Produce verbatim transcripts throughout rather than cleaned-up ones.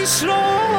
پیش رو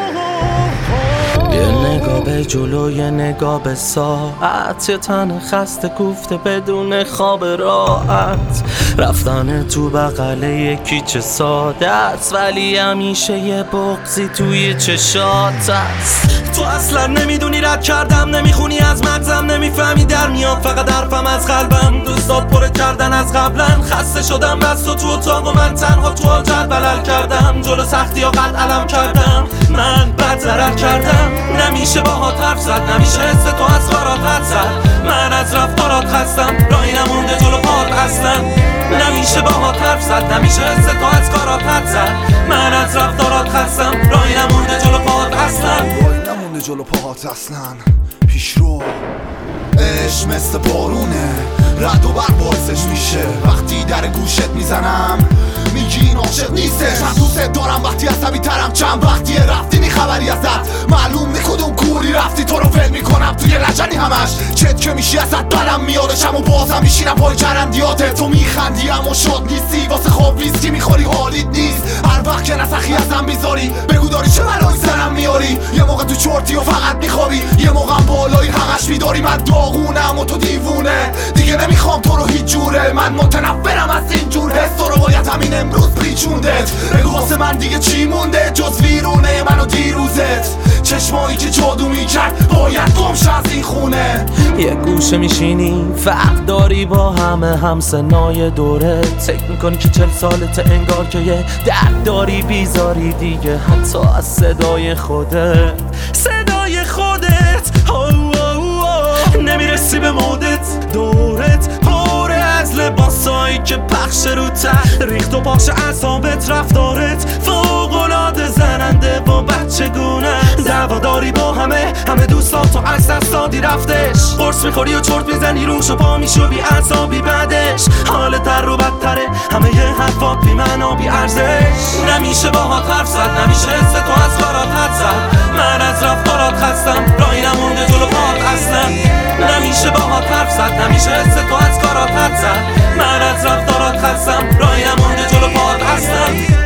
یه نگاه به جلو یه نگاه به ساعت، یه تن خسته کوفته بدون خواب راحت، رفتن تو بغل یکی چه ساده است ولی همیشه یه بغضی توی چشات است. تو اصلا نمیدونی رد کردم، نمیخونی از مغزم، نمیفهمی در میاد فقط حرفم از قلبم. دوستات پر کردن از قبلا، خسته شدم بس تو تو اتاق و من تنها تو حاجت بلل کردم. جلو سختی ها قد علم کردم، من بد ضرر کردم. نمیشه باهات حرف زد، نمیشه حس تو از غارات رد زد. من از رفتارات خستم، راهی نمونده جلو پات اصلا. نمیشه باهات حرف زد، نمیشه حس تو از غارات رد زد. من از رفتارات خستم، راهی نمونده جلو پات اصلا. راهی نمونده جلو پات اصلا. پیش رو عشق مثل بارونه، رد و بر باعثش میشه. وقتی در گوشت میزنم میگی این عاشق نیستش. من دوست دارم وقتی عصبی ترم، چند وقتی رفتی نی خبری ازت. معلوم نی کدوم کوری رفتی، تو رو ول میکنم توی لجنی همش. چت که میشی ازت بدم میادشم و بازم میشینم پای چرندیاته. تو میخندی اما شاد نیستی، واسه خواب ویسکی میخوری حالیت نیست. هر وقت که نسخی ازم بیزاری بگو داری چه بلایی سرم میاری. یه موقع تو چرتی و فقط میخوابی، یه موقع بالایی همش میداری. من داغونم و تو دیوونه، دیگه نمیخوام تو رو هیچ جوره. من متنفرم از این جور حس، تو رو باید همین امروز پیچوندت. بگو واسه من دیگه چی مونده جز ویرونه من و دیروزت. چشمایی که جادو میکرد باید گمش از این خونه. یه گوشه میشینی فرق داری با همه همسنای دوره. فکر میکنی که چل سالت انگار که یه درد داری بیزاری دیگه حتی از صدای خودت. صدای خودت نمیرسی به مودت، دورت پاره از لباسایی که پخش رو ته ریخت و پاش اعصابت. رفتارت فوق‌العاده زننده و بچگونه. دعواداری با همه همه دوستات تو از دست دادی رفتش. قرص میخوری و چرت میزنی روش و پا میشو بی اعصابی بعدش. حالت تر رو بدتره، همه یه حرفات بی معنا بی ارزش. نمیشه باهات حرف زد، نمیشه حس تو از غارات حد زد. من از رفتارات خستم، راهی نمونده جلو پات اصلا. نمیشه باهات حرف زد، نمیشه حس تو از کارات حد زد. من از رفتارات خستم، راهی نمونده جلو پات اصلا.